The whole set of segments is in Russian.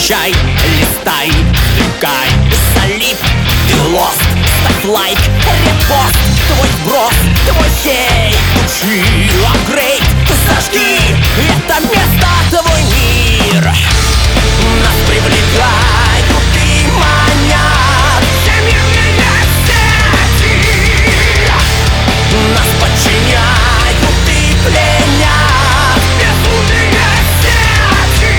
Включай, листай, втыкай, залип, ты лост. Ставь лайк, репост, твой сброс, твой хейт. Включи апгрейд, зажги, это место твой мир. Нас привлекают и манят всемирные сети. Нас подчиняют и пленят безумные сети.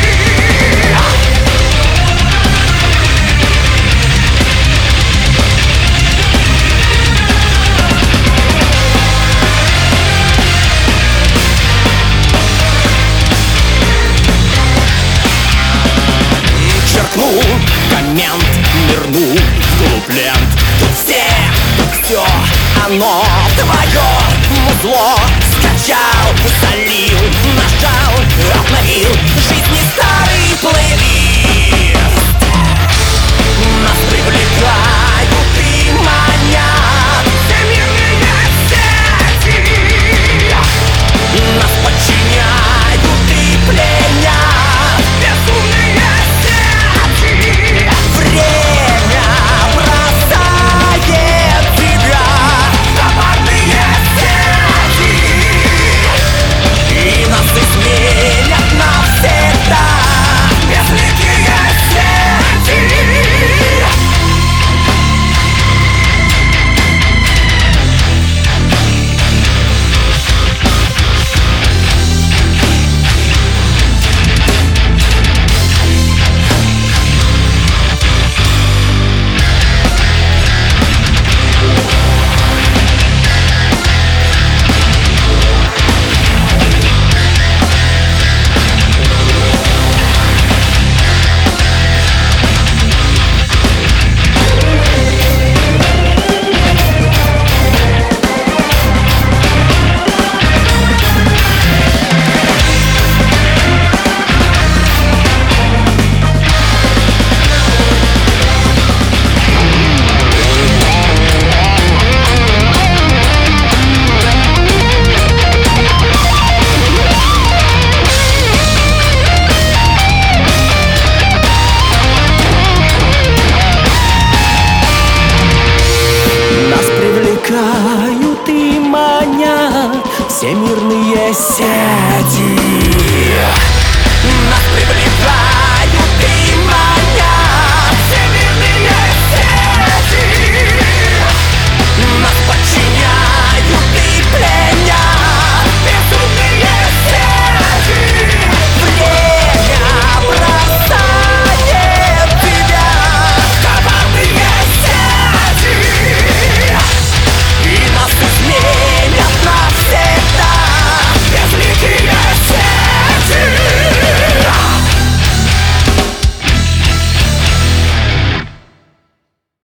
Черкну коммент, нырну вглубь лент. Тут все, тут все, оно твое музло. Скачал, залил, нажал, обновил жизни старый плейлист. Нас привлекают и манят всемирные сети. Нас подчиняют и пленят безумные сети. Время бросает тебя коварные сети, и нас изменят навсегда безликие сети. Привлекают и манят всемирные сети. Нас привлекают